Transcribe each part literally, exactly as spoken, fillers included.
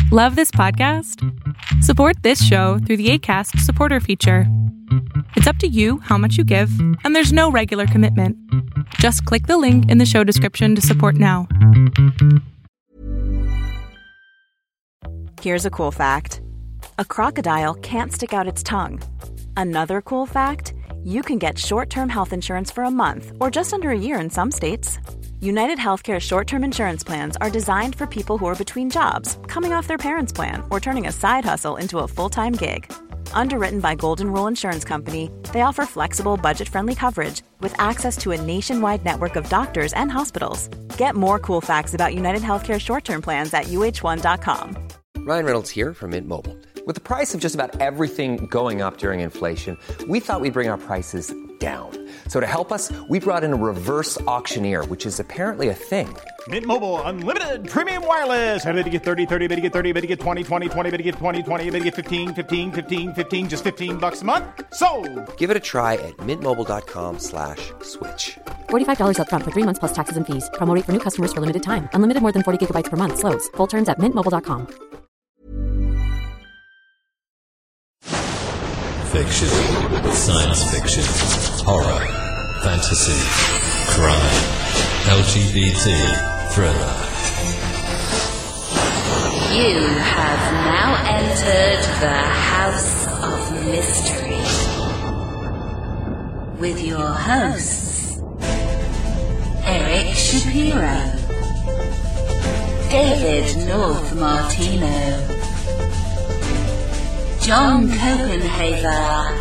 Love this podcast? Support this show through the Acast supporter feature. It's up to you how much you give, and there's no regular commitment. Just click the link in the show description to support now. Here's a cool fact. A crocodile can't stick out its tongue. Another cool fact, you can get short-term health insurance for a month or just under a year in some states. United Healthcare short-term insurance plans are designed for people who are between jobs, coming off their parents' plan, or turning a side hustle into a full-time gig. Underwritten by Golden Rule Insurance Company, they offer flexible, budget-friendly coverage with access to a nationwide network of doctors and hospitals. Get more cool facts about United Healthcare short-term plans at U H one dot com. Ryan Reynolds here from Mint Mobile. With the price of just about everything going up during inflation, we thought we'd bring our prices down. So to help us, we brought in a reverse auctioneer, which is apparently a thing. Mint Mobile Unlimited Premium Wireless. How to get thirty, thirty, how to get thirty, how to get twenty, twenty, twenty, how to get twenty, twenty, how to get fifteen, fifteen, fifteen, fifteen, just fifteen bucks a month? Sold! Give it a try at mintmobile.com slash switch. forty-five dollars up front for three months plus taxes and fees. Promo rate for new customers for limited time. Unlimited more than forty gigabytes per month. Slows full terms at mint mobile dot com. Fiction, science fiction, horror, fantasy, crime, L G B T, thriller. You have now entered the House of Mystery with your hosts, Eric Shapiro, David North Martino, John Copenhaver,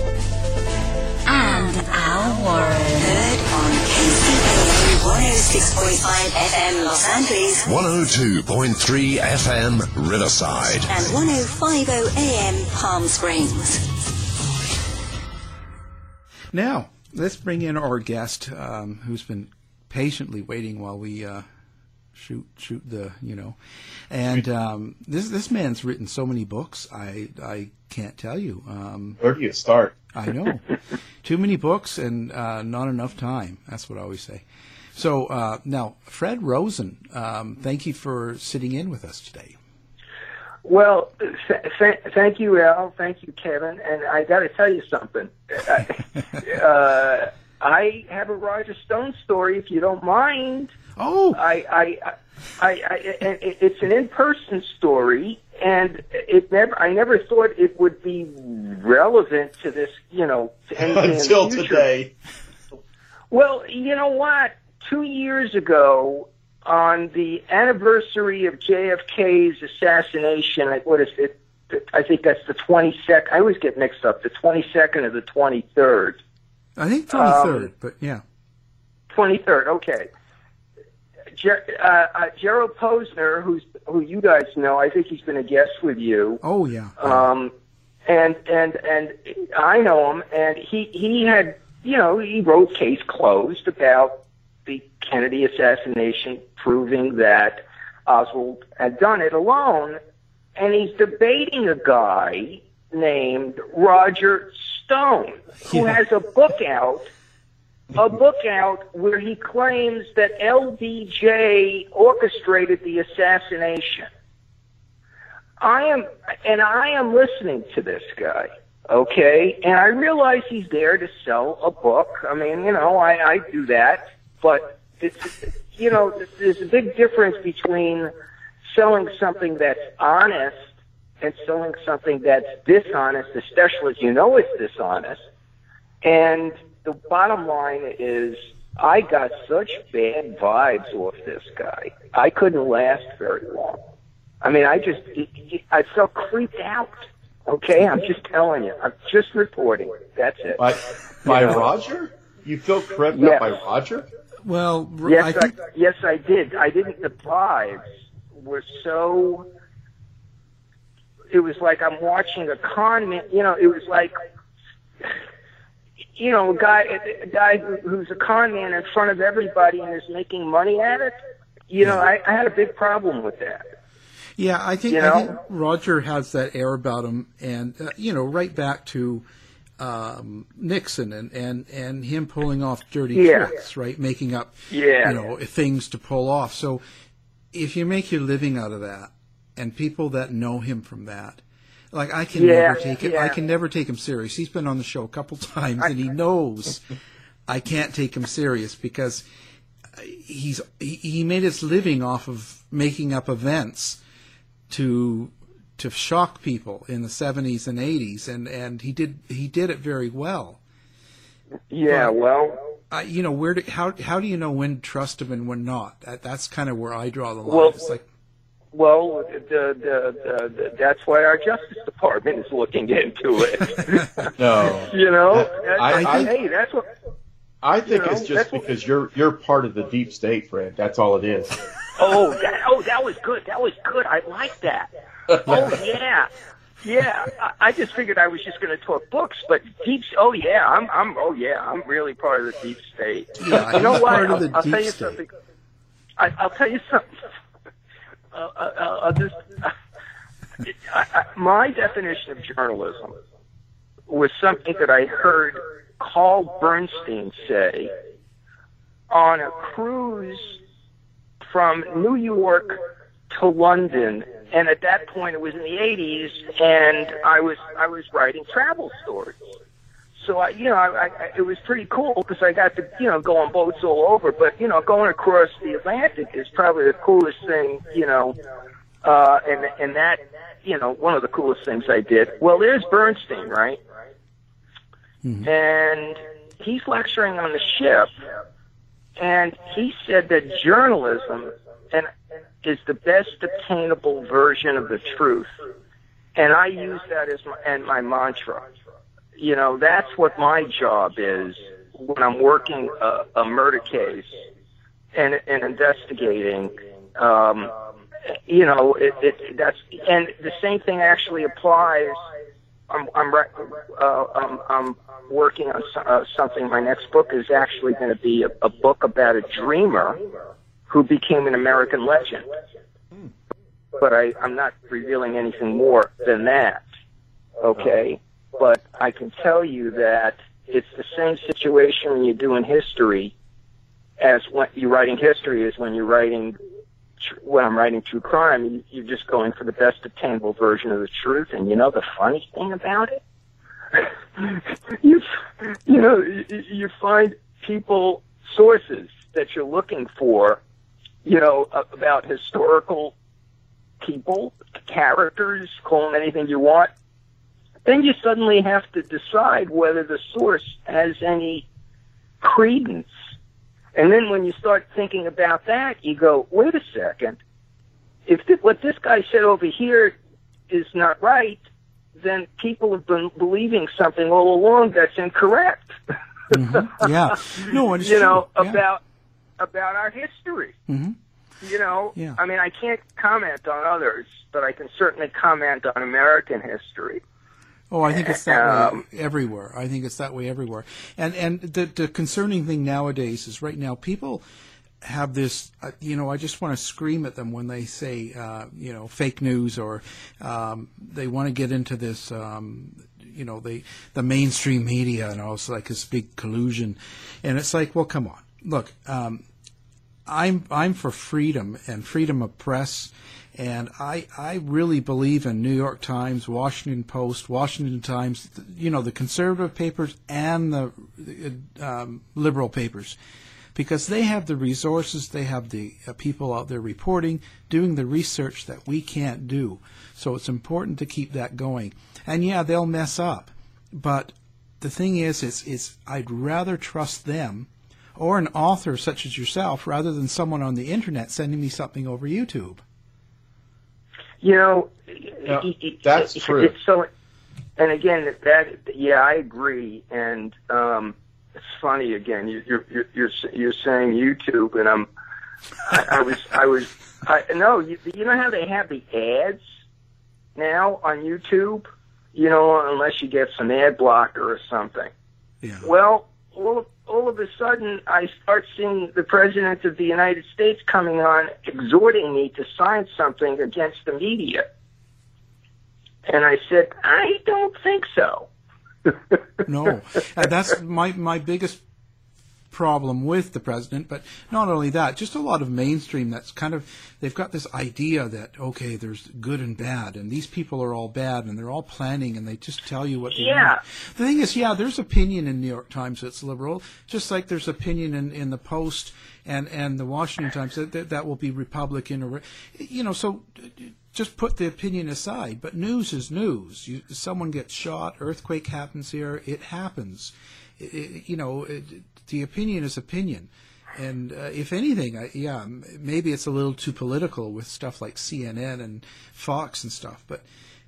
and Al Warren. Heard on K C A one oh six point five F M Los Angeles, one oh two point three F M Riverside, and ten fifty A M Palm Springs. Now, let's bring in our guest, um, who's been patiently waiting while we uh, shoot shoot the, you know. And um, this this man's written so many books, I I can't tell you. Um, Where do you start? I know. Too many books and uh, not enough time. That's what I always say. So uh, now, Fred Rosen, um, thank you for sitting in with us today. Well, th- th- thank you, Al. Thank you, Kevin. And I got to tell you something. uh, I have a Roger Stone story, if you don't mind. Oh, I, I, I, I, I it's an in-person story, and it never. I never thought it would be relevant to this, you know, to anything until in the future. Today. Well, you know what? Two years ago, on the anniversary of J F K's assassination, what is it? I think that's the twenty-second. I always get mixed up. The twenty-second or the twenty-third. I think twenty-third, um, but yeah. twenty-third, okay. Ger- uh, uh, Gerald Posner, who's who you guys know, I think he's been a guest with you. Oh yeah. Um, and and and I know him, and he he had, you know, he wrote Case Closed about the Kennedy assassination, proving that Oswald had done it alone, and he's debating a guy named Roger Stone, who Yeah. has a book out. A book out where he claims that L B J orchestrated the assassination. I am, and I am listening to this guy, okay? And I realize he's there to sell a book. I mean, you know, I, I do that, but it's, you know, there's a big difference between selling something that's honest and selling something that's dishonest, especially as you know it's dishonest. And the bottom line is, I got such bad vibes off this guy. I couldn't last very long. I mean, I just, I felt creeped out. Okay, I'm just telling you. I'm just reporting. That's it. By, by you know? Roger? You feel creeped Yes. out by Roger? Well, Yes, I I, think yes, I did. I didn't. The vibes were so. It was like I'm watching a con man. You know, it was like. You know, a guy, a guy who's a con man in front of everybody and is making money at it. You know, I, I had a big problem with that. Yeah, I think, You I think know? Roger has that air about him, and uh, you know, right back to um, Nixon and, and, and him pulling off dirty Yeah. tricks, right? Making up, Yeah. you know, things to pull off. So if you make your living out of that, and people that know him from that. Like I can Yeah, never take it. yeah. I can never take him serious. He's been on the show a couple times, and he knows I can't take him serious because he's he, he made his living off of making up events to to shock people in the seventies and eighties, and, and he did he did it very well. Yeah, But, well, I, you know, where do, how how do you know when to trust him and when not? That, that's kind of where I draw the line. Well, it's like, well, the, the, the, the, that's why our Justice Department is looking into it. No. You know, I- I, I- hey, that's what. I think You know, it's just that's what- because you're you're part of the deep state, Fred. That's all it is. Oh, that, oh, that was good. That was good. I like that. Oh, yeah. Yeah, I, I just figured I was just going to talk books, but deep. Oh yeah, I'm. I'm. Oh yeah, I'm really part of the deep state. Yeah, you know he's what? part of I'll, the I'll deep tell you state. something. I, I'll tell you something. Uh, uh, I'll just. Uh, I, I, my definition of journalism was something that I heard Carl Bernstein say on a cruise from New York to London. And at that point, it was in the eighties, and I was I was writing travel stories. So I, you know, I, I, it was pretty cool because I got to, you know, go on boats all over. But you know, going across the Atlantic is probably the coolest thing, you know. Uh, and and that, you know, one of the coolest things I did. Well, there's Bernstein, right? Mm-hmm. And he's lecturing on the ship, and he said that journalism and is the best obtainable version of the truth. And I use that as my, and my mantra. You know, that's what my job is when I'm working a, a murder case and, and investigating. Um, you know, it, it, that's, and the same thing actually applies. I'm, I'm, uh, I'm, I'm working on uh, something. My next book is actually going to be a, a book about a dreamer who became an American legend. But I, I'm not revealing anything more than that, okay? But I can tell you that it's the same situation when you're doing history as when you're writing history as when you're writing, when I'm writing true crime. You, you're just going for the best obtainable version of the truth. And you know the funny thing about it? you, you know, you, you find people, sources that you're looking for, you know, about historical people, characters, call them anything you want. Then you suddenly have to decide whether the source has any credence. And then when you start thinking about that, you go, wait a second. If th- what this guy said over here is not right, then people have been believing something all along that's incorrect. Mm-hmm. Yeah. No, it's you know, true. Yeah. about about our history. Mm-hmm. You know, Yeah. I mean, I can't comment on others, but I can certainly comment on American history. Oh, I think it's that Um, way everywhere. I think it's that way everywhere. And and the, the concerning thing nowadays is right now people have this, uh, you know, I just want to scream at them when they say, uh, you know, fake news or um, they want to get into this, um, you know, the, the mainstream media and all. It's like this big collusion. And it's like, well, come on. Look, um, I'm I'm for freedom and freedom of press. And I, I really believe in New York Times, Washington Post, Washington Times, you know, the conservative papers and the um, liberal papers, because they have the resources, they have the uh, people out there reporting, doing the research that we can't do. So it's important to keep that going. And yeah, they'll mess up, but the thing is, is, is I'd rather trust them or an author such as yourself rather than someone on the internet sending me something over YouTube. You know, Yeah, it- it- that's it- true. It's so, and again, that yeah, I agree. And um, it's funny again. You, you're you're you're you're saying YouTube, and I'm I, I was I was I no. You, you know how they have the ads now on YouTube? You know, unless you get some ad blocker or something. Yeah. Well, all of, all of a sudden, I start seeing the President of the United States coming on, exhorting me to sign something against the media. And I said, I don't think so. No, and that's my my biggest problem with the president, but not only that, just a lot of mainstream that's kind of, they've got this idea that, okay, there's good and bad, and these people are all bad, and they're all planning, and they just tell you what they yeah. want. The thing is, yeah, there's opinion in New York Times that's liberal, just like there's opinion in, in the Post and, and the Washington Times that, that that will be Republican, or, you know, so just put the opinion aside. But news is news. You, someone gets shot, earthquake happens here, it happens. It, it, you know, it, the opinion is opinion. And uh, if anything, I, yeah, maybe it's a little too political with stuff like C N N and Fox and stuff, but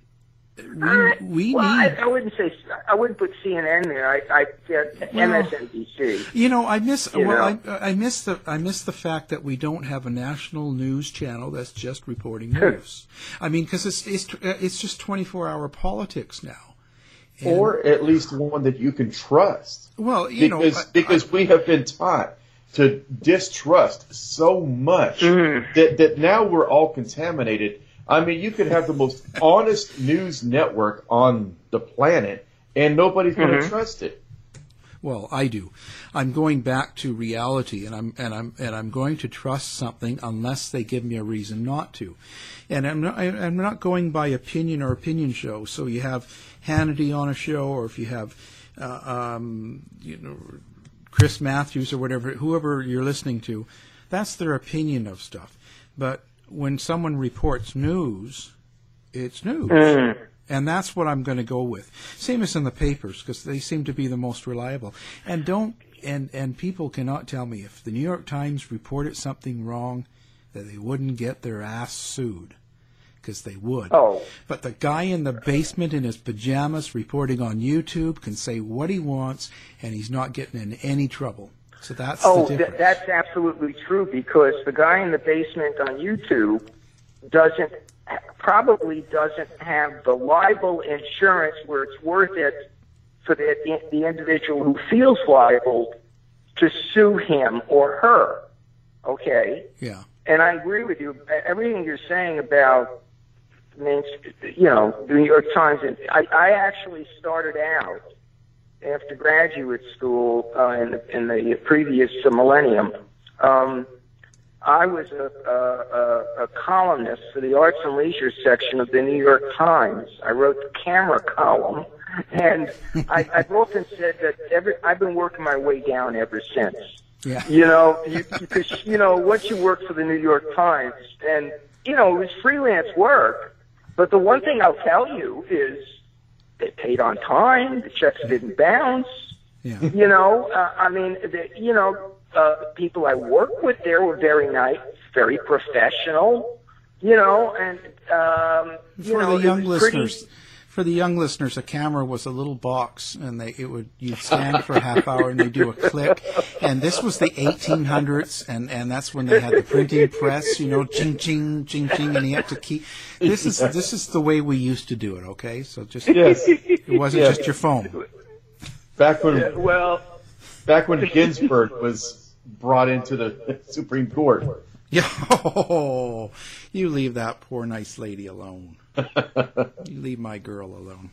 we, uh, we well, need... I, I wouldn't say, I wouldn't put C N N there. I, I get well, M S N B C. You know, I miss, you well, know? I, I miss the, I miss the fact that we don't have a national news channel that's just reporting news. I mean, because it's, it's, it's just twenty-four hour politics now. And, or at least one that you can trust. Well, you because, know, I, because I, we have been taught to distrust so much mm. that, that now we're all contaminated. I mean, you could have the most honest news network on the planet, and nobody's going to mm-hmm. trust it. Well, I do. I'm going back to reality, and I'm and I'm and I'm going to trust something unless they give me a reason not to. And I'm not I'm not going by opinion or opinion show. So you have Hannity on a show, or if you have uh, um, you know Chris Matthews or whatever, whoever you're listening to, that's their opinion of stuff. But when someone reports news, it's news. Mm. And that's what I'm going to go with. Same as in the papers, because they seem to be the most reliable. And don't and and people cannot tell me if the New York Times reported something wrong that they wouldn't get their ass sued, because they would. Oh. But the guy in the basement in his pajamas reporting on YouTube can say what he wants, and he's not getting in any trouble. So that's oh, the difference. Th- that's absolutely true, because the guy in the basement on YouTube doesn't. probably doesn't have the libel insurance where it's worth it for the, the individual who feels liable to sue him or her. Okay? Yeah. And I agree with you. Everything you're saying about, you know, the New York Times, I, I actually started out after graduate school uh, in, the, in the previous millennium. Um, I was a, a, a columnist for the arts and leisure section of the New York Times. I wrote the camera column, and I, I've often said that every, I've been working my way down ever since. Yeah. You know, you, because, you know, once you work for the New York Times, and, you know, it was freelance work, but the one thing I'll tell you is they paid on time, the checks didn't bounce. Yeah. You know, uh, I mean, the, you know, Uh, people I work with there were very nice, very professional, you know, and um, you for know, the young it was listeners, pretty... for the young listeners, a camera was a little box, and they it would you'd stand for a half hour and they do a click, and this was the eighteen hundreds, and and that's when they had the printing press, you know, ching ching ching ching, and you have to keep. This is this is the way we used to do it. Okay, so just yes. it wasn't yes. just your phone. Back when yeah, well. Back when Ginsburg was brought into the Supreme Court. Yeah, oh, you leave that poor nice lady alone. You leave my girl alone.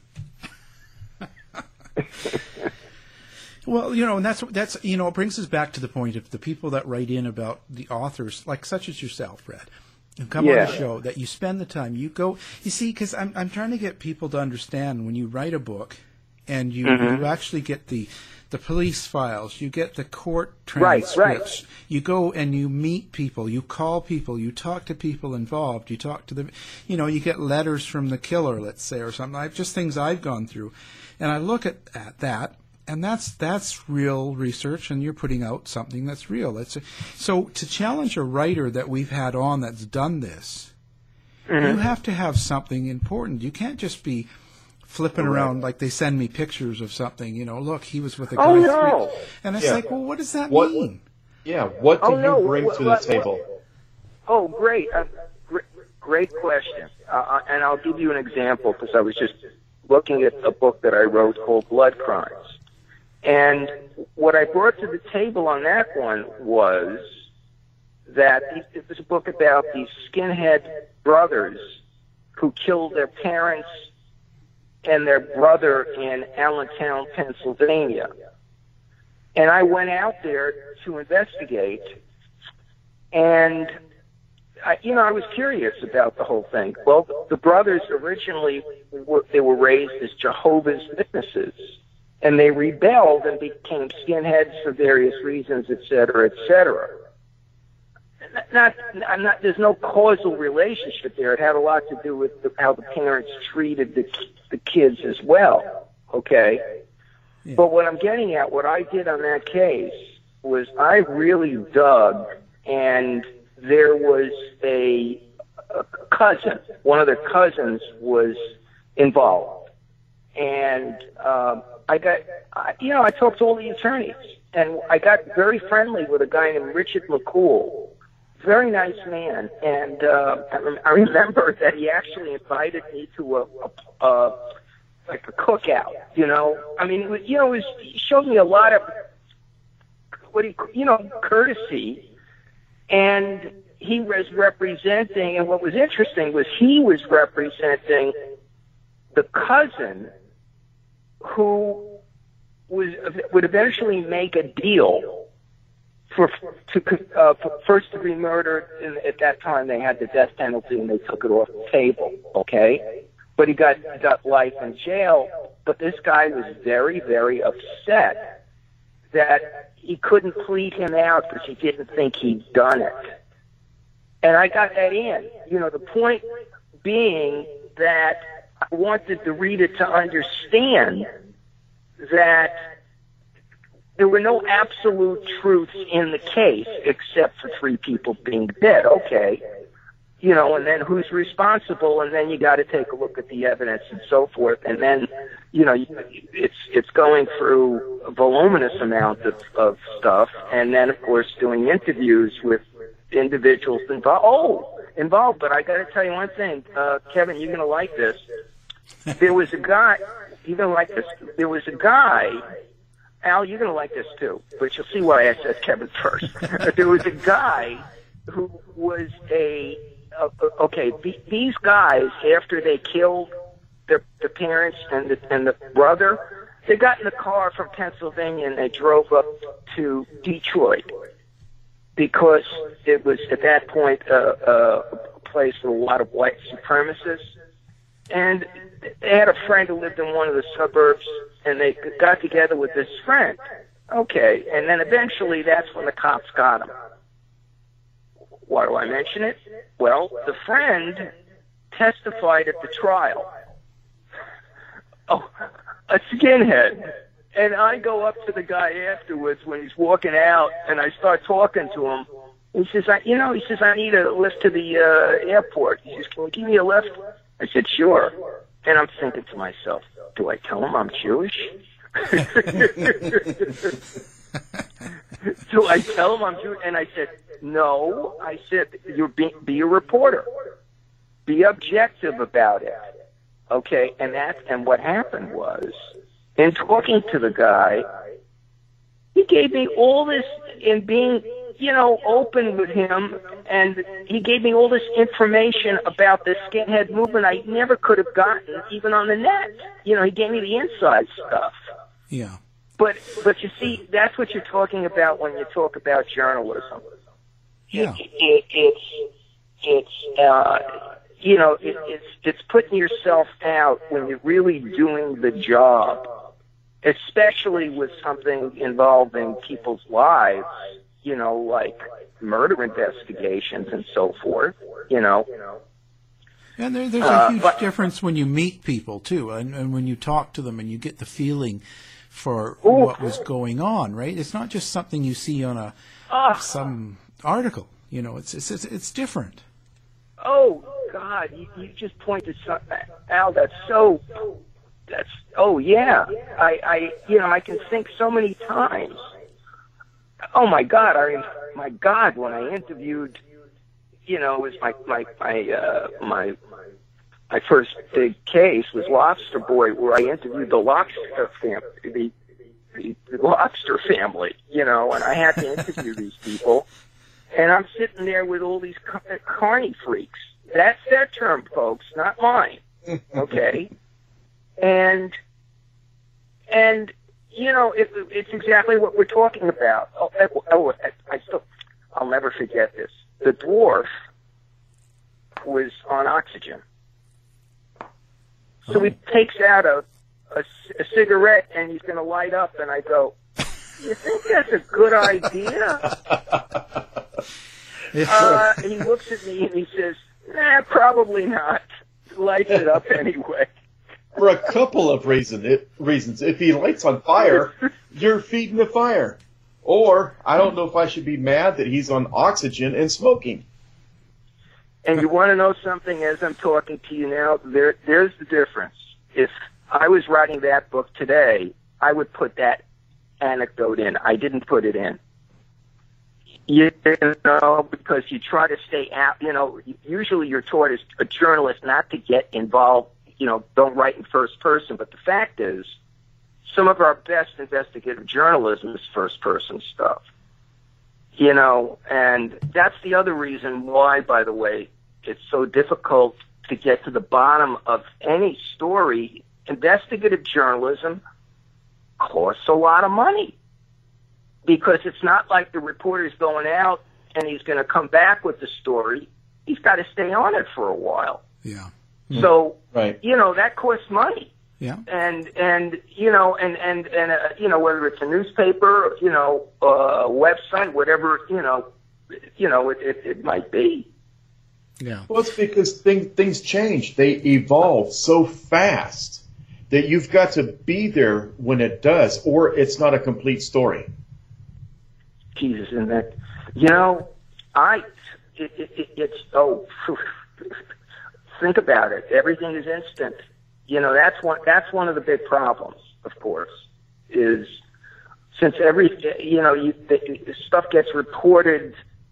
Well, you know, and that's that's you know, it brings us back to the point of the people that write in about the authors, like such as yourself, Fred, who come yeah. on the show. That you spend the time, you go. You see, because I'm I'm trying to get people to understand when you write a book, and you mm-hmm. you actually get the. The police files, you get the court transcripts, right, right. You go and you meet people, you call people, you talk to people involved, you talk to them, you know, you get letters from the killer, let's say, or something, like just things I've gone through. And I look at, at that, and that's that's real research, and you're putting out something that's real. It's a, so to challenge a writer that we've had on that's done this, mm-hmm. you have to have something important. You can't just be flipping Correct. around like they send me pictures of something, you know, look, he was with a guy. Oh, no. Three. And it's yeah. like, well, what does that what, mean? Yeah, what do oh, you no. bring what, to what, the table? What, oh, great. Uh, gr- great question. Uh, and I'll give you an example, because I was just looking at a book that I wrote called Blood Crimes. And what I brought to the table on that one was that it was a book about these skinhead brothers who killed their parents and their brother in Allentown, Pennsylvania. And I went out there to investigate, and I, you know, I was curious about the whole thing. Well, the brothers originally were, they were raised as Jehovah's Witnesses, and they rebelled and became skinheads for various reasons, et cetera, et cetera. Not, not, not, there's no causal relationship there. It had a lot to do with the, how the parents treated the, the kids as well. Okay. Yeah. But what I'm getting at, what I did on that case was I really dug, and there was a, a cousin, one of their cousins was involved. And um, I got, I, you know, I talked to all the attorneys, and I got very friendly with a guy named Richard McCool, very nice man. And uh, I, rem- I remember that he actually invited me to a, a, a like a cookout, you know. I mean, it was, you know, it, was, it showed me a lot of what he, you know, courtesy. And he was representing, and what was interesting was he was representing the cousin who was would eventually make a deal for to uh, for first degree murder. And at that time, they had the death penalty, and they took it off the table. Okay. But he got got life in jail. But this guy was very, very upset that he couldn't plead him out because he didn't think he'd done it. And I got that in. You know, the point being that I wanted the reader to understand that there were no absolute truths in the case except for three people being dead. Okay. You know, and then who's responsible, and then you got to take a look at the evidence and so forth, and then, you know, it's it's going through a voluminous amount of, of stuff, and then of course doing interviews with individuals involved. Oh, involved. But I got to tell you one thing, uh, Kevin, you're gonna like this. There was a guy. You're gonna like this. There was a guy. Al, you're gonna like this too, but you'll see why I said Kevin first. There was a guy who was a Uh, okay, th- these guys, after they killed their, the parents and the, and the brother, they got in the car from Pennsylvania and they drove up to Detroit because it was, at that point, uh, uh, a place with a lot of white supremacists. And they had a friend who lived in one of the suburbs, and they got together with this friend. Okay, and then eventually that's when the cops got him. Why do I mention it? Well, the friend testified at the trial. Oh, a skinhead. And I go up to the guy afterwards when he's walking out, and I start talking to him. He says, I, you know, he says, I need a lift to the uh, airport. He says, can you give me a lift? I said, sure. And I'm thinking to myself, do I tell him I'm Jewish? Do I tell him I'm Jewish? And I said, no. I said, you're be, be a reporter. Be objective about it. Okay, and that, and what happened was, in talking to the guy, he gave me all this, in being, you know, open with him, and he gave me all this information about the skinhead movement I never could have gotten, even on the net. You know, he gave me the inside stuff. Yeah. But, but you see, that's what you're talking about when you talk about journalism. Yeah. It, it, it's, it's, uh, you know, it, it's, it's putting yourself out when you're really doing the job, especially with something involving people's lives, you know, like murder investigations and so forth, you know. And there, there's a uh, huge but, difference when you meet people, too, and, and when you talk to them and you get the feeling for ooh. what was going on, right? It's not just something you see on a uh, some article, you know, it's it's it's, it's different. Oh, God, you, you just pointed something, Al, that's so, that's, oh, yeah. I, I, you know, I can think so many times. Oh, my God, I, my God, when I interviewed, you know, it was my, my, my, uh, my, my first big case was Lobster Boy, where I interviewed the Lobster family, the, the, the Lobster family, you know, and I had to interview these people. And I'm sitting there with all these car- carny freaks. That's their term, folks, not mine. Okay? and, and, you know, it, it's exactly what we're talking about. Oh, oh, I still, I'll never forget this. The dwarf was on oxygen. So he takes out a, a, a cigarette and he's going to light up, and I go, you think that's a good idea? uh, and he looks at me and he says, nah, probably not. Lights it up anyway. For a couple of reason, it, reasons. If he lights on fire, you're feeding the fire. Or, I don't know if I should be mad that he's on oxygen and smoking. And you want to know something as I'm talking to you now? There, there's the difference. If I was writing that book today, I would put that anecdote in. I didn't put it in. You know, because you try to stay out, you know, usually you're taught as a journalist not to get involved, you know, don't write in first person. But the fact is, some of our best investigative journalism is first person stuff. You know, and that's the other reason why, by the way, it's so difficult to get to the bottom of any story. Investigative journalism costs a lot of money because it's not like the reporter's going out and he's going to come back with the story. He's got to stay on it for a while. Yeah. So, right. you know, that costs money. Yeah. And, and, you know, and, and, and, uh, you know, whether it's a newspaper, you know, uh, website, whatever, you know, you know, it, it, it might be. Yeah. Well, it's because things, things change. They evolve so fast that you've got to be there when it does, or it's not a complete story. Jesus, and that, you know, I, it, it, it, it's, oh, think about it. Everything is instant. You know, that's one, that's one of the big problems, of course, is since every, you know, you, the, the stuff gets reported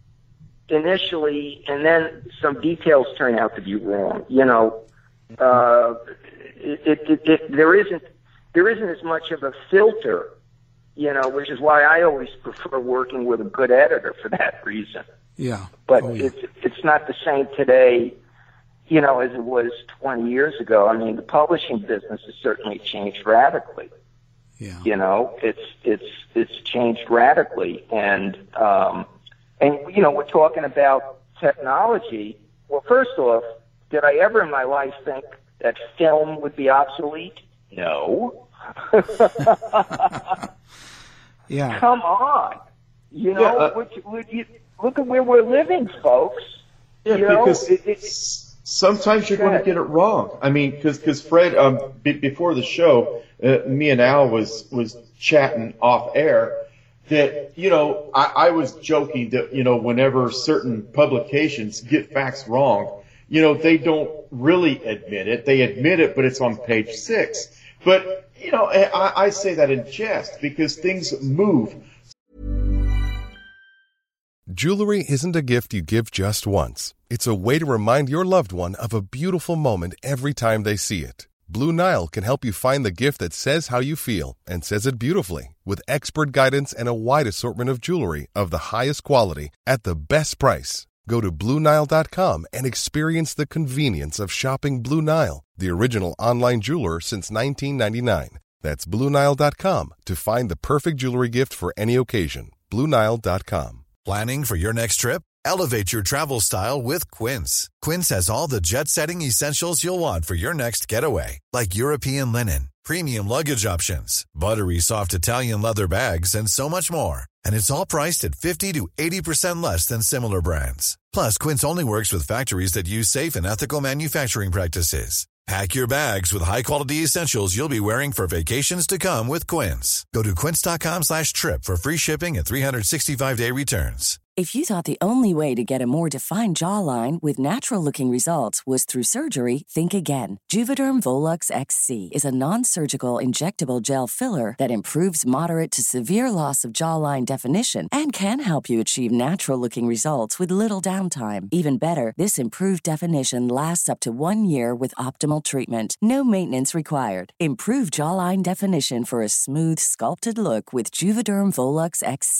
initially and then some details turn out to be wrong. You know, uh, it, it, it, it, there isn't, there isn't as much of a filter, you know, which is why I always prefer working with a good editor for that reason. Yeah. But oh, yeah. it's, it's not the same today, you know, as it was twenty years ago. I mean, the publishing business has certainly changed radically. Yeah. You know, it's, it's, it's changed radically. And, um, and, you know, we're talking about technology. Well, first off, did I ever in my life think that film would be obsolete? No. Yeah. Come on. You know, Yeah, uh, would, would you, look at where we're living, folks. Yeah, you know, because it, it, sometimes you're Go going ahead. to get it wrong. I mean, because because Fred, um, b- before the show, uh, me and Al was was chatting off air that you know I, I was joking that you know whenever certain publications get facts wrong, you know they don't really admit it. They admit it, but it's on page six. But you know I, I say that in jest because things move. Jewelry isn't a gift you give just once. It's a way to remind your loved one of a beautiful moment every time they see it. Blue Nile can help you find the gift that says how you feel and says it beautifully with expert guidance and a wide assortment of jewelry of the highest quality at the best price. Go to Blue Nile dot com and experience the convenience of shopping Blue Nile, the original online jeweler since nineteen ninety-nine. That's Blue Nile dot com to find the perfect jewelry gift for any occasion. Blue Nile dot com. Planning for your next trip? Elevate your travel style with Quince. Quince has all the jet-setting essentials you'll want for your next getaway, like European linen, premium luggage options, buttery soft Italian leather bags, and so much more. And it's all priced at fifty to eighty percent less than similar brands. Plus, Quince only works with factories that use safe and ethical manufacturing practices. Pack your bags with high-quality essentials you'll be wearing for vacations to come with Quince. Go to quince.com slash trip for free shipping and three sixty-five day returns. If you thought the only way to get a more defined jawline with natural-looking results was through surgery, think again. Juvederm Volux X C is a non-surgical injectable gel filler that improves moderate to severe loss of jawline definition and can help you achieve natural-looking results with little downtime. Even better, this improved definition lasts up to one year with optimal treatment. No maintenance required. Improve jawline definition for a smooth, sculpted look with Juvederm Volux X C.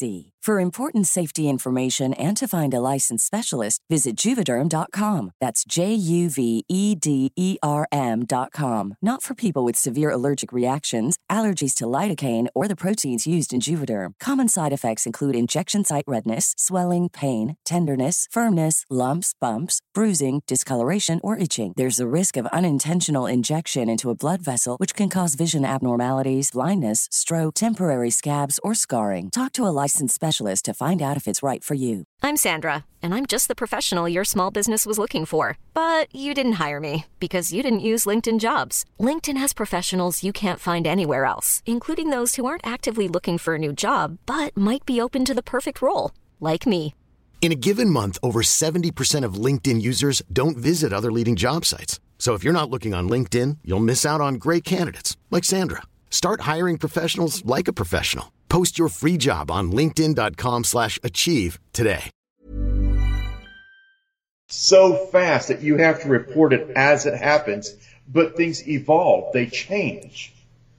For important safety information and to find a licensed specialist, visit Juvederm dot com. That's J U V E D E R M dot com. Not for people with severe allergic reactions, allergies to lidocaine, or the proteins used in Juvederm. Common side effects include injection site redness, swelling, pain, tenderness, firmness, lumps, bumps, bruising, discoloration, or itching. There's a risk of unintentional injection into a blood vessel, which can cause vision abnormalities, blindness, stroke, temporary scabs, or scarring. Talk to a licensed specialist to find out if it's right for you. I'm Sandra, and I'm just the professional your small business was looking for. But you didn't hire me because you didn't use LinkedIn Jobs. LinkedIn has professionals you can't find anywhere else, including those who aren't actively looking for a new job, but might be open to the perfect role, like me. In a given month, over seventy percent of LinkedIn users don't visit other leading job sites. So if you're not looking on LinkedIn, you'll miss out on great candidates like Sandra. Start hiring professionals like a professional. Post your free job on linkedin dot com slash achieve today. So fast that you have to report it as it happens, but things evolve, they change.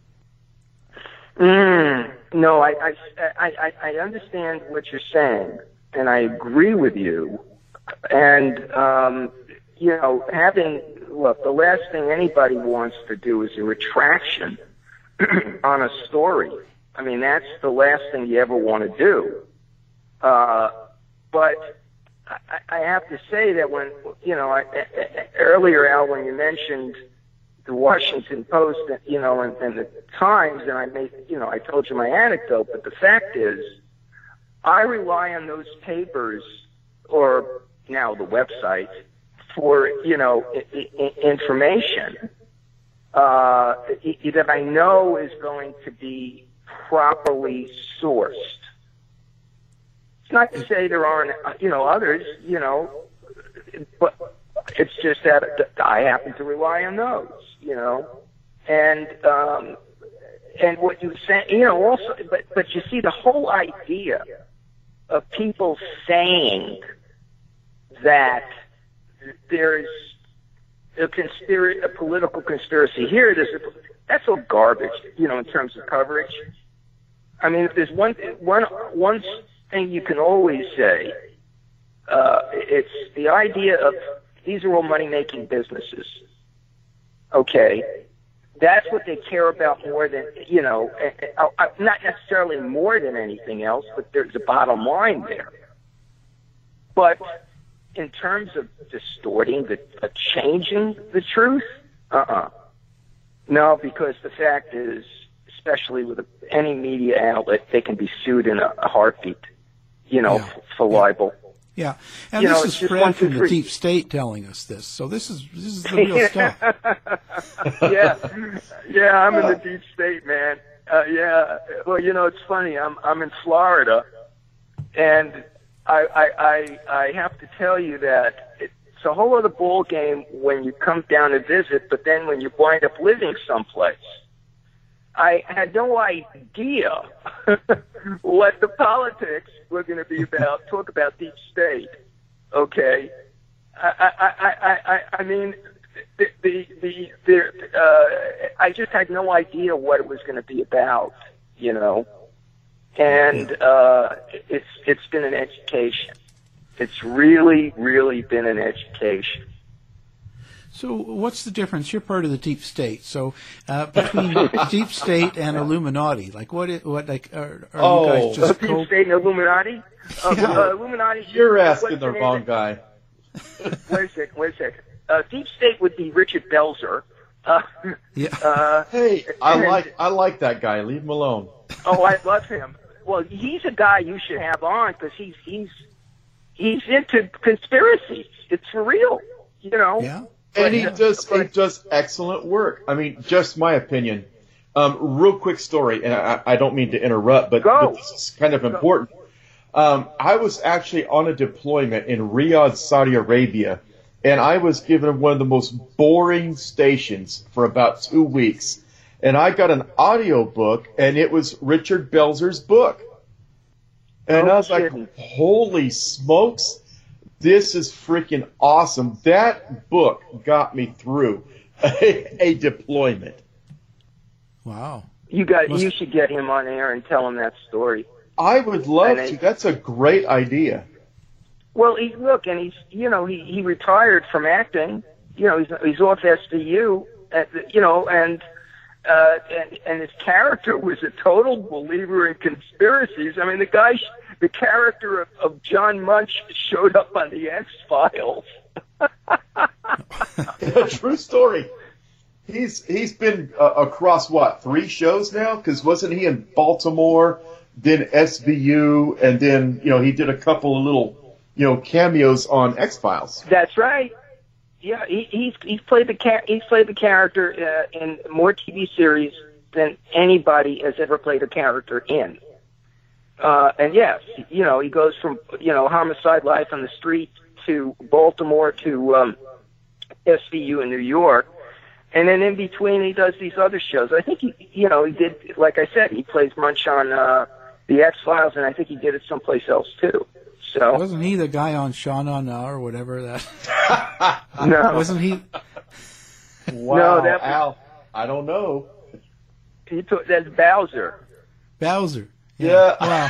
Mm, no, I, I, I, I understand what you're saying, and I agree with you. And, um, you know, having, look, the last thing anybody wants to do is a retraction on a story. I mean, that's the last thing you ever want to do. Uh, but I, I have to say that when, you know, I, I, earlier, Al, when you mentioned the Washington Post, you know, and, and the Times, and I made, you know, I told you my anecdote, but the fact is, I rely on those papers, or now the website, for, you know, I- I- information uh, that I know is going to be properly sourced. It's not to say there aren't, you know, others, you know, but it's just that I happen to rely on those, you know, and um, and what you say, you know, also, but but you see, the whole idea of people saying that there's a conspiracy, a political conspiracy here, there's a, that's all garbage, you know, in terms of coverage. I mean, if there's one one one thing you can always say, uh, it's the idea of these are all money-making businesses. Okay, that's what they care about more than, you know, not necessarily more than anything else, but there's a bottom line there. But in terms of distorting, the uh, changing the truth, uh-uh. No, because the fact is, especially with any media outlet, they can be sued in a, a heartbeat, you know, yeah. f- for libel. Yeah, and you this know, is Fred from the deep state telling us this. So this is this is the real stuff. yeah, yeah, I'm in the deep state, man. Uh, yeah, well, you know, it's funny. I'm I'm in Florida, and I I I, I have to tell you that it's a whole other ball game when you come down to visit. But then when you wind up living someplace, I had no idea what the politics were going to be about. Talk about deep state, okay? I I I I, I mean, the the the, the uh, I just had no idea what it was going to be about, you know. And uh, it's it's been an education. It's really really been an education. So what's the difference? You're part of the deep state. So uh, between deep state and Illuminati, like what? It, what like are, are oh, you guys just deep co- state and Illuminati? Uh, Yeah. uh, Illuminati. You're asking the wrong guy. Wait a second. Wait a second. Uh, deep state would be Richard Belzer. Uh, yeah. Uh, Hey, I and- like I like that guy. Leave him alone. Oh, I love him. Well, he's a guy you should have on because he's he's he's into conspiracies. It's for real, you know. Yeah. And he does he does excellent work. I mean, just my opinion. Um, real quick story, and I, I don't mean to interrupt, but, but this is kind of important. Um, I was actually on a deployment in Riyadh, Saudi Arabia, and I was given one of the most boring stations for about two weeks. And I got an audio book, and it was Richard Belzer's book. And I was like, holy smokes, this is freaking awesome. That book got me through a, a deployment. Wow. You got Must- you should get him on air and tell him that story. I would love And to. it- That's a great idea. Well, he look, and he's you know he he retired from acting. You know, he's he's off S V U. At, the- you know, and uh, and and his character was a total believer in conspiracies. I mean, the guy, the character of, of John Munch showed up on the X Files. True story. He's he's been uh, across what three shows now? Because wasn't he in Baltimore, then S V U, and then you know he did a couple of little you know cameos on X Files. That's right. Yeah, he, he's he's played the char- he's played the character uh, in more T V series than anybody has ever played a character in. Uh, and yes, you know he goes from you know homicide life on the street to Baltimore to um, S V U in New York. And then in between, he does these other shows. I think he, you know, he did, like I said, he plays Munch on uh, the X Files, and I think he did it someplace else too. So wasn't he the guy on Shaun on uh, or whatever that? No, wasn't he? Wow, No, that was- Al, I don't know. he took that's Bowser. Bowser. Yeah. Wow.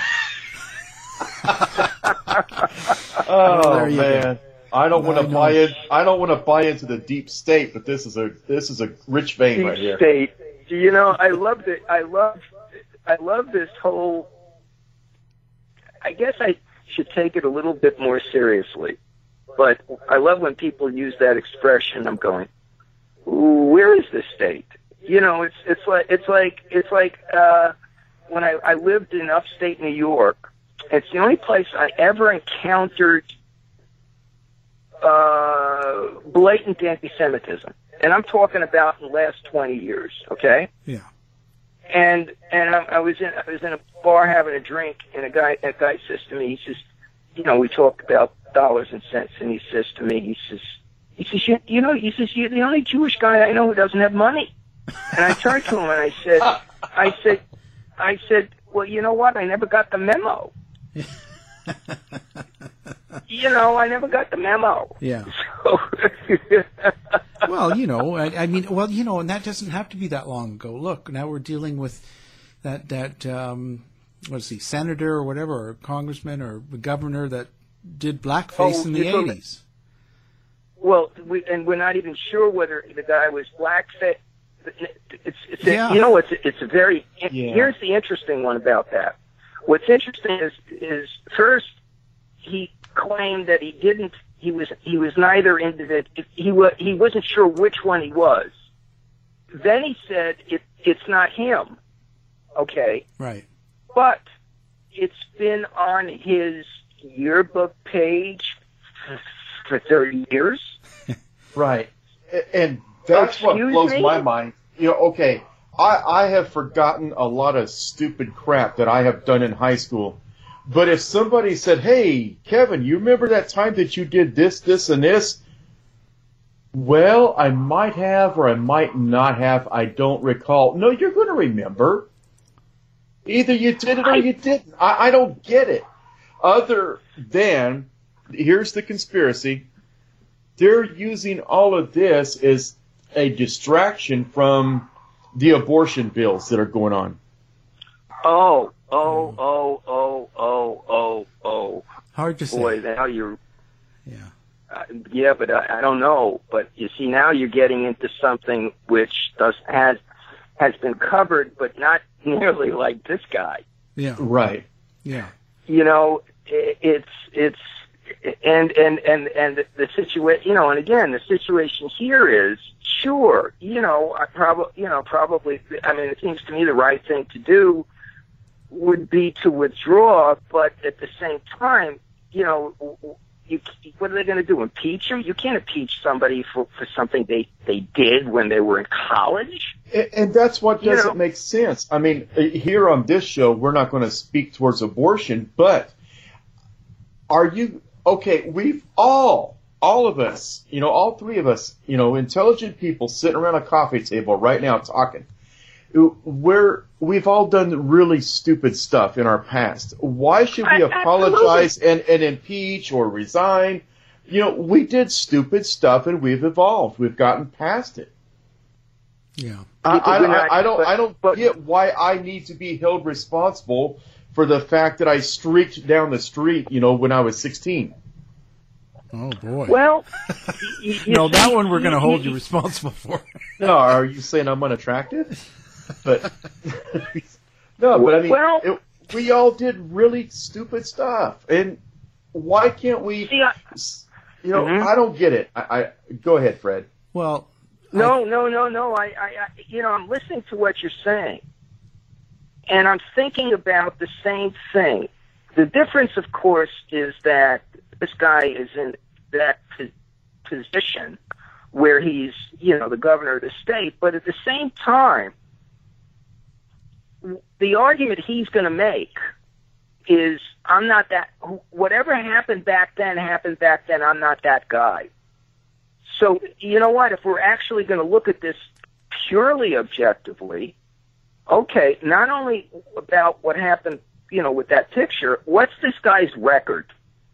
Oh Well, there you man, go. I don't want I to know. buy in. I don't want to buy into the deep state, but this is a this is a rich vein Deep right here. State. You know, I love it. I love, I love this whole. I guess I should take it a little bit more seriously, but I love when people use that expression. I'm going, "Ooh, where is the state?" You know, it's it's like it's like it's like uh, when I, I lived in upstate New York. It's the only place I ever encountered uh, blatant anti-Semitism, and I'm talking about in the last twenty years. Okay. Yeah. And and I, I was in I was in a bar having a drink, and a guy a guy says to me, he says, you know, we talked about dollars and cents, and he says to me, he says, he says, you, you know, he says, you're the only Jewish guy I know who doesn't have money. And I turned to him and I said, I said, I said, well, you know what? I never got the memo. You know, I never got the memo. Yeah. So, Well, you know, I, I mean, well, you know, and that doesn't have to be that long ago. Look, now we're dealing with that that um, what is he, senator or whatever, or congressman or governor that did blackface Oh, in the you're talking- eighties. Well, we, and we're not even sure whether the guy was blackface. It's, it's Yeah. you know, it's it's a very. Yeah. Here's the interesting one about that. What's interesting is is first he claimed that he didn't. He was he was neither individ. He was he wasn't sure which one he was. Then he said it it's not him. Okay, Right. but it's been on his yearbook page for thirty years. Right. A- And that's what Excuse blows me? my mind. You know, okay, I, I have forgotten a lot of stupid crap that I have done in high school. But if somebody said, hey, Kevin, you remember that time that you did this, this, and this? Well, I might have or I might not have. I don't recall. No, you're going to remember. Either you did it or you didn't. I, I don't get it. Other than, here's the conspiracy. They're using all of this as a distraction from the abortion bills that are going on. Oh, oh, oh, oh, oh, oh, oh. Hard to say. Boy, now you're. Yeah. Uh, yeah, but I, I don't know. But you see, now you're getting into something which does has has been covered, but not nearly like this guy. Yeah. Right. Yeah. You know, it, it's it's and and and and the, the situation. You know, and again, the situation here is sure. You know, I probably you know probably. I mean, it seems to me the right thing to do would be to withdraw, but at the same time, you know, you, what are they going to do? Impeach him? You can't impeach somebody for, for something they, they did when they were in college. And, and that's what You doesn't know. make sense. I mean, uh, here on this show, we're not going to speak towards abortion, but are you, okay, we've all, all of us, you know, all three of us, you know, intelligent people sitting around a coffee table right now talking. We're, we've all done really stupid stuff in our past. Why should we I- apologize and, and impeach or resign? You know, we did stupid stuff and we've evolved. We've gotten past it. Yeah. I, I, We're not- I, I don't, but- I don't but- get why I need to be held responsible for the fact that I streaked down the street, you know, when I was sixteen. Oh boy. Well, you, you no, see, that one we're going to you, hold you, you responsible for. No, are you saying I'm unattractive? But no, but I mean, well, it, we all did really stupid stuff, and why can't we? See, I, you know, mm-hmm. I don't get it. I, I go ahead, Fred. Well, no, I, no, no, no. I, I, I, you know, I'm listening to what you're saying, and I'm thinking about the same thing. The difference, of course, is that this guy is in that position where he's, you know, the governor of the state, but at the same time, the argument he's going to make is, I'm not that, whatever happened back then happened back then, I'm not that guy. So, you know what, if we're actually going to look at this purely objectively, okay, not only about what happened, you know, with that picture, what's this guy's record?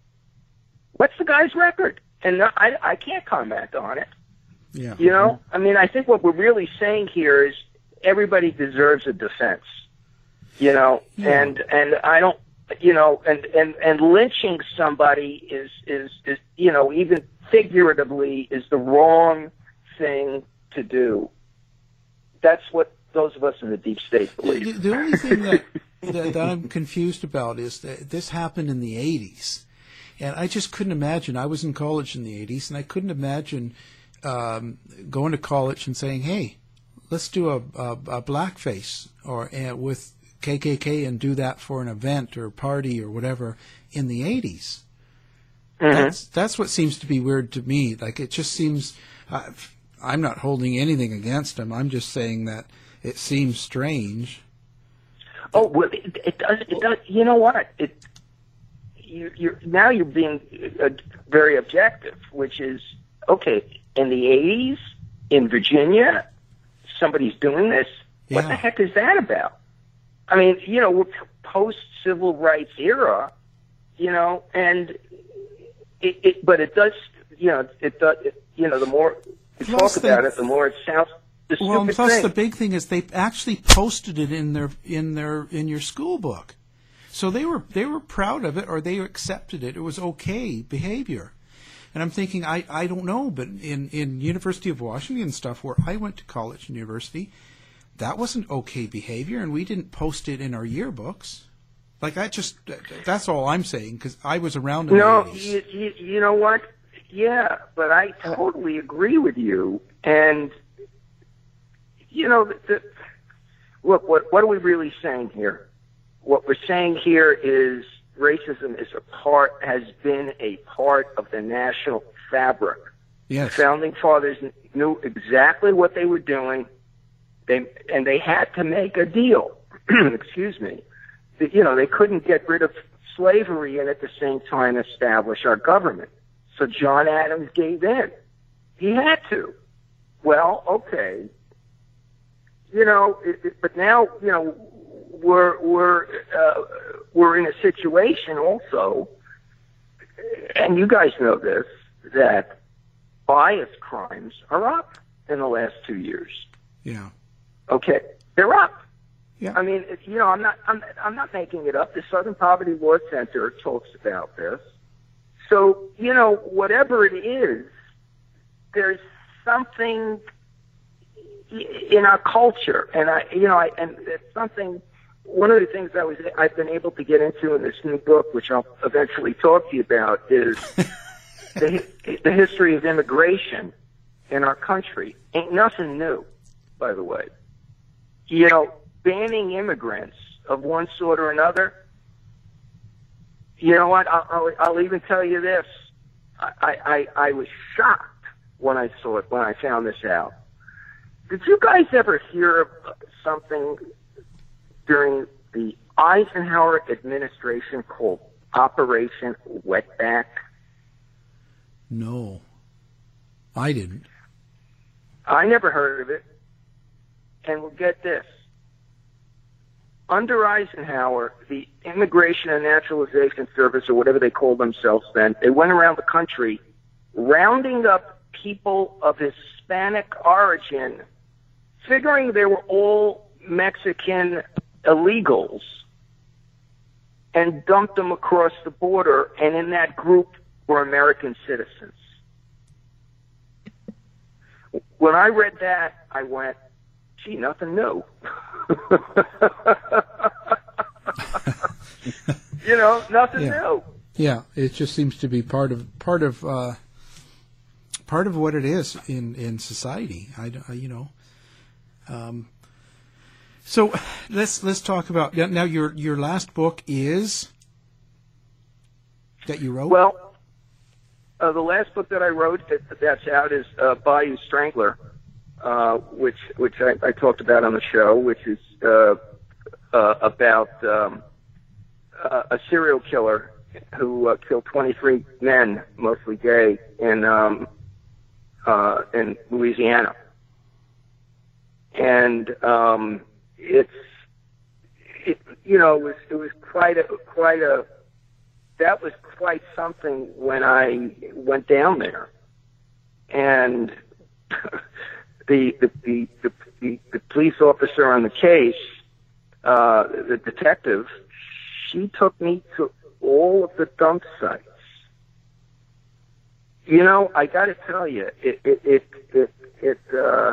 What's the guy's record? And I, I can't comment on it. Yeah. You know, I mean, I think what we're really saying here is everybody deserves a defense. You know, yeah. and and I don't, you know, and, and, and lynching somebody is, is is you know, even figuratively, is the wrong thing to do. That's what those of us in the deep state believe. The, the only thing that, that that I'm confused about is that this happened in the eighties. And I just couldn't imagine. I was in college in the eighties, and I couldn't imagine um, going to college and saying, "Hey, let's do a, a, a blackface or uh, with K K K and do that for an event or party or whatever." In the eighties, mm-hmm. that's that's what seems to be weird to me. Like, it just seems. Uh, I'm not holding anything against him. I'm just saying that it seems strange. Oh, well, it, it does. It does. You know what? It. You, you're, now you're being uh, very objective, which is, okay, in the eighties, in Virginia, somebody's doing this. Yeah. What the heck is that about? I mean, you know, we're post-civil rights era, you know, and it, it but it does, you know, it does, it, you know, the more you Plus talk about they, it, the more it sounds the stupid well, plus thing. the big thing is they actually posted it in their in their in your school book. So they were they were proud of it, or they accepted it. It was okay behavior. And I'm thinking, I, I don't know, but in, in University of Washington stuff, where I went to college and university, that wasn't okay behavior, and we didn't post it in our yearbooks. Like, I just, that's all I'm saying, because I was around in no, the eighties. You, you, you know what? Yeah, but I totally agree with you. And, you know, the, the, look, what, what are we really saying here? What we're saying here is racism is a part, has been a part of the national fabric. Yes. The Founding Fathers knew exactly what they were doing, they and they had to make a deal. Excuse me. You know, they couldn't get rid of slavery and at the same time establish our government. So John Adams gave in. He had to. Well, okay. You know, it, it, but now, you know, we're we're uh, we're in a situation also, and you guys know this, that bias crimes are up in the last two years. Yeah. Okay, they're up. Yeah. I mean, you know, I'm not I'm I'm not making it up. The Southern Poverty Law Center talks about this. So, you know, whatever it is, there's something in our culture, and I, you know, I, and it's something. One of the things I was I've been able to get into in this new book, which I'll eventually talk to you about, is the the history of immigration in our country. Ain't nothing new, by the way. You know, banning immigrants of one sort or another. You know what? I'll, I'll, I'll even tell you this. I, I, I was shocked when I saw it, when I found this out. Did you guys ever hear of something during the Eisenhower administration called Operation Wetback? No. I didn't. I never heard of it. And we'll get this. Under Eisenhower, the Immigration and Naturalization Service, or whatever they called themselves then, they went around the country rounding up people of Hispanic origin, figuring they were all Mexican illegals, and dumped them across the border, and in that group were American citizens. When I read that, I went, gee, nothing new. You know, nothing yeah. new. Yeah, it just seems to be part of part of uh, part of what it is in, in society. I, I you know. Um, so let's let's talk about now. Your your last book is that you wrote. Well, uh, the last book that I wrote that, that's out is uh, Bayou Strangler, uh, which which I, I talked about on the show, which is uh, uh, about um, uh, a serial killer who uh, killed twenty-three men, mostly gay, in um, uh, in Louisiana. And um, it's, it, you know, it was it was quite a quite a that was quite something when I went down there, and the the the the, the, the police officer on the case, uh, the detective, she took me to all of the dump sites. You know, I got to tell you, it it it it, it uh,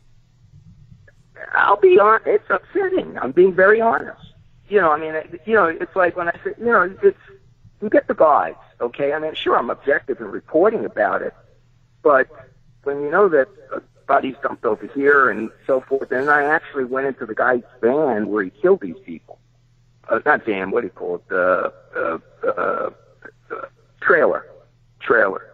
I'll be honest, it's upsetting. I'm being very honest. You know, I mean, it, you know, it's like when I say, you know, it's, you get the vibes, okay? I mean, sure, I'm objective in reporting about it, but when you know that a body's dumped over here and so forth, and I actually went into the guy's van where he killed these people. Uh, not van, what do you call it? Uh, uh, uh, uh, trailer. Trailer.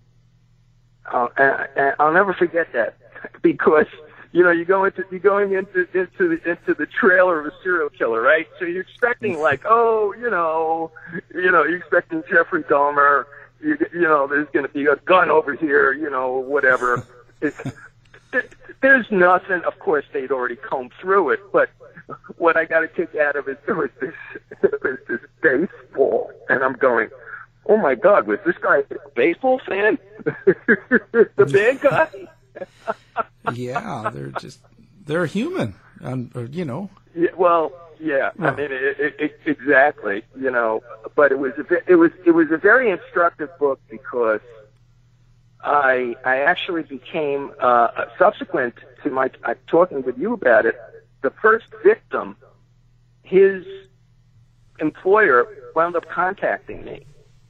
Uh, and, and I'll never forget that because, you know, you go into you're going into into the into the trailer of a serial killer, right? So you're expecting like, oh, you know, you know, you're expecting Jeffrey Dahmer. You, you know, there's going to be a gun over here, you know, whatever. It's, there's nothing. Of course, they'd already combed through it, but what I got a kick out of it was this was this baseball, and I'm going, oh my God, was this guy a baseball fan? The bad guy. Yeah, they're just they're human, um, or, you know. Yeah, well, yeah, Well. I mean, it, it, it, exactly, you know. But it was a ve- it was it was a very instructive book because I I actually became uh, subsequent to my uh, talking with you about it. The first victim, his employer wound up contacting me.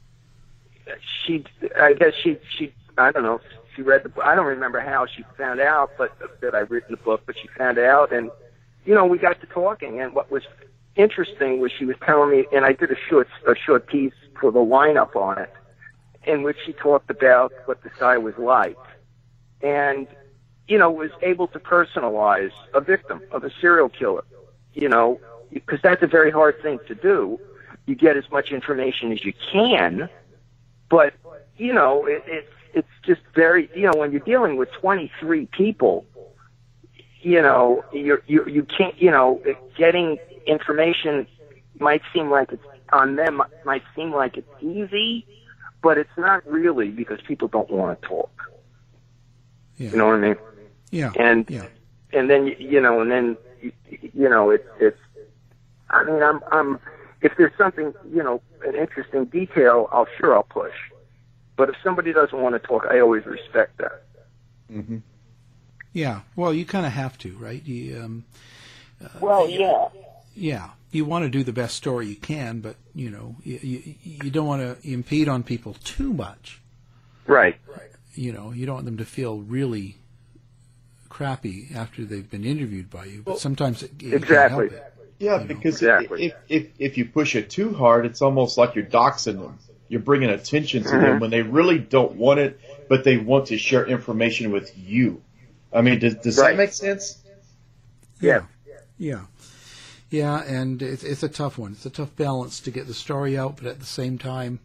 She, I guess she she I don't know. She read the book. I don't remember how she found out, but that I'd written the book, but she found out, and, you know, we got to talking, and what was interesting was she was telling me, and I did a short, a short piece for the lineup on it, in which she talked about what this guy was like, and, you know, was able to personalize a victim of a serial killer, you know, because that's a very hard thing to do. You get as much information as you can, but, you know, it, it's, it's just very, you know, when you're dealing with twenty-three people, you know, you're, you you can't, you know, getting information might seem like it's on them, might seem like it's easy, but it's not really because people don't want to talk. Yeah. You know what I mean? Yeah. And yeah. and then you know, and then you know, it's it's. I mean, I'm I'm. If there's something, you know, an interesting detail, I'll sure I'll push. But if somebody doesn't want to talk, I always respect that. Mm-hmm. Yeah. Well, you kind of have to, right? You, um, uh, well, yeah. Yeah. You want to do the best story you can, but, you know, you, you, you don't want to impede on people too much. Right. You know, you don't want them to feel really crappy after they've been interviewed by you. But well, sometimes it, it exactly. Can't help it, yeah, you because know? Exactly. if, if if you push it too hard, it's almost like you're doxing them. You're bringing attention to mm-hmm. them when they really don't want it, but they want to share information with you. I mean, does, does right. that make sense? Yeah. Yeah. Yeah, and it's, it's a tough one. It's a tough balance to get the story out, but at the same time,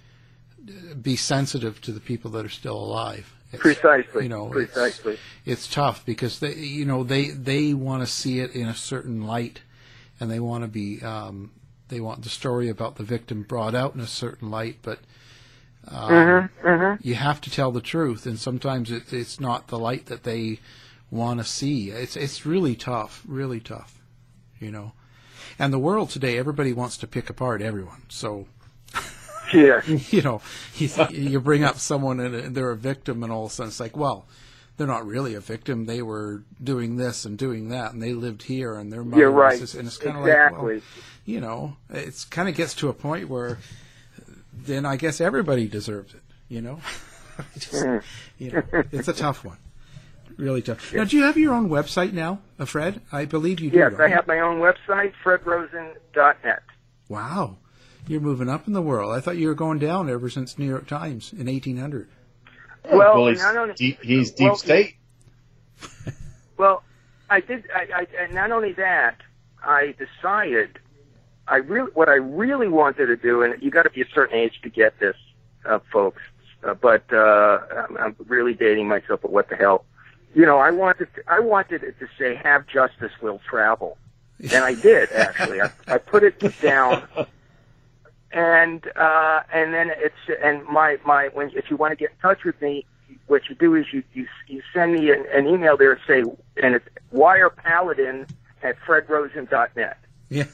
be sensitive to the people that are still alive. It's, Precisely. You know, Precisely. It's, it's tough because they, you know, they they want to see it in a certain light, and they want to be. Um, They want the story about the victim brought out in a certain light, but um, mm-hmm, mm-hmm. you have to tell the truth, and sometimes it, it's not the light that they want to see. It's it's really tough, really tough, you know. And the world today, everybody wants to pick apart everyone. So, yeah, you know, you, you bring up someone and they're a victim, and all of a sudden it's like, well, they're not really a victim. They were doing this and doing that, and they lived here, and their mother You're right. was this, and it's kind of exactly. like, well, you know, it's kind of gets to a point where then I guess everybody deserves it. You know, Just, you know, it's a tough one. Really tough. Now, do you have your own website now, uh, Fred? I believe you do. Yes, right? I have my own website, fred rosen dot net. Wow. You're moving up in the world. I thought you were going down ever since New York Times in eighteen hundred. Well, well he's, not only, deep, he's deep well, state. Well, I did. I, I, not only that, I decided I really what I really wanted to do, and you got to be a certain age to get this, uh, folks. Uh, but uh, I'm, I'm really dating myself. But what the hell? You know, I wanted to, I wanted it to say "Have justice, will travel," and I did actually. I, I put it down, and uh, and then it's and my my when if you want to get in touch with me, what you do is you you, you send me an, an email there and say, and it's wirepaladin at fred rosen dot net. Yeah,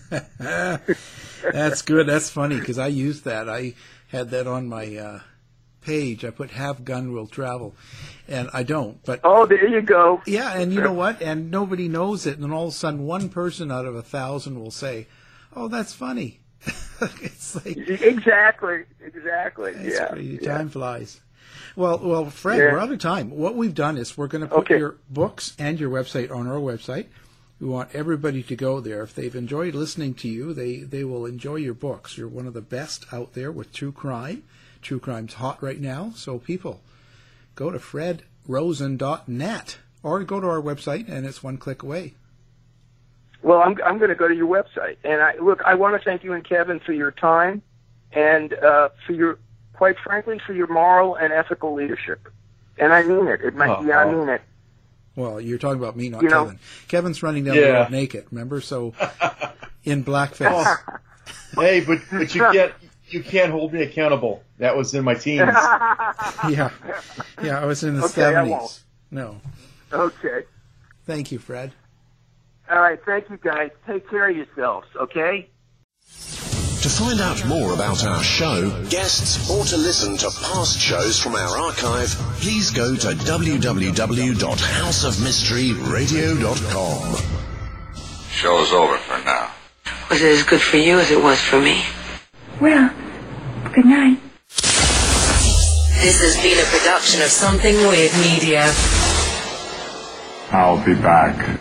that's good. That's funny because I used that. I had that on my uh, page. I put "Have gun will travel," and I don't. But oh, there you go. Yeah, and you know what? And nobody knows it, and then all of a sudden, one person out of a thousand will say, "Oh, that's funny." It's like exactly, exactly. It's yeah, crazy. yeah. Time flies. Well, well, Fred, Yeah. we're out of time. What we've done is we're going to put Okay. your books and your website on our website. We want everybody to go there. If they've enjoyed listening to you, they, they will enjoy your books. You're one of the best out there with true crime. True crime's hot right now. So people, go to fred rosen dot net or go to our website, and it's one click away. Well, I'm I'm going to go to your website, and I look. I want to thank you and Kevin for your time, and uh, for your, quite frankly, for your moral and ethical leadership. And I mean it. It might. Oh, yeah, I oh. mean it. Well, you're talking about me, not You know- Kevin. Kevin's running down the Yeah. road naked, remember? So, in blackface. Hey, but but you can't you can't hold me accountable. That was in my teens. Yeah. Yeah, I was in the Okay, I seventies. won't. No. Okay. Thank you, Fred. All right. Thank you, guys. Take care of yourselves. Okay. To find out more about our show, guests, or to listen to past shows from our archive, please go to w w w dot house of mystery radio dot com. Show's over for now. Was it as good for you as it was for me? Well, good night. This has been a production of Something Weird Media. I'll be back.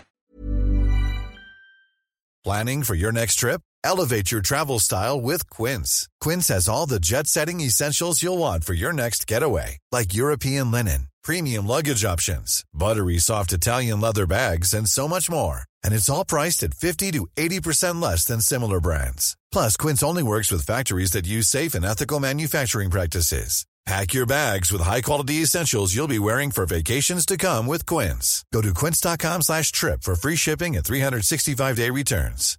Planning for your next trip? Elevate your travel style with Quince. Quince has all the jet-setting essentials you'll want for your next getaway, like European linen, premium luggage options, buttery soft Italian leather bags, and so much more. And it's all priced at fifty to eighty percent less than similar brands. Plus, Quince only works with factories that use safe and ethical manufacturing practices. Pack your bags with high-quality essentials you'll be wearing for vacations to come with Quince. Go to quince dot com slash trip for free shipping and three sixty-five day returns.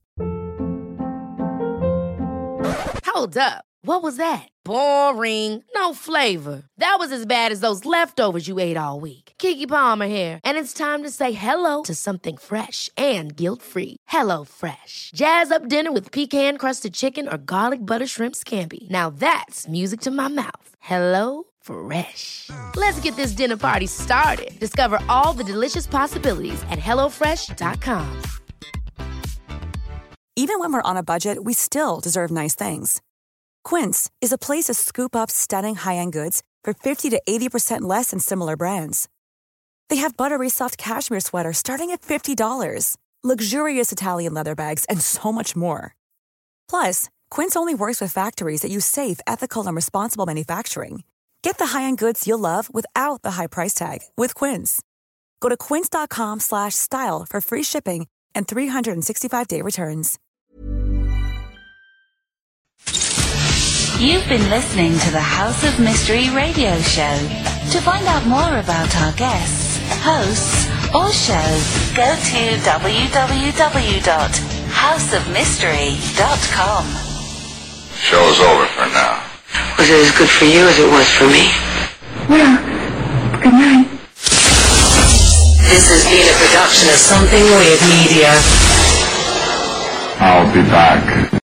Hold up. What was that? Boring. No flavor. That was as bad as those leftovers you ate all week. Keke Palmer here, and it's time to say hello to something fresh and guilt-free. Hello Fresh. Jazz up dinner with pecan-crusted chicken or garlic butter shrimp scampi. Now that's music to my mouth. Hello Fresh. Let's get this dinner party started. Discover all the delicious possibilities at hello fresh dot com. Even when we're on a budget, we still deserve nice things. Quince is a place to scoop up stunning high-end goods for fifty to eighty percent less than similar brands. They have buttery soft cashmere sweaters starting at fifty dollars, luxurious Italian leather bags, and so much more. Plus, Quince only works with factories that use safe, ethical, and responsible manufacturing. Get the high-end goods you'll love without the high price tag with Quince. Go to quince dot com slash style for free shipping and three sixty-five day returns. You've been listening to the House of Mystery radio show. To find out more about our guests, hosts, or shows, go to w w w dot house of mystery dot com. Show's over for now. Was it as good for you as it was for me? Well, good night. This has been a production of Something Weird Media. I'll be back.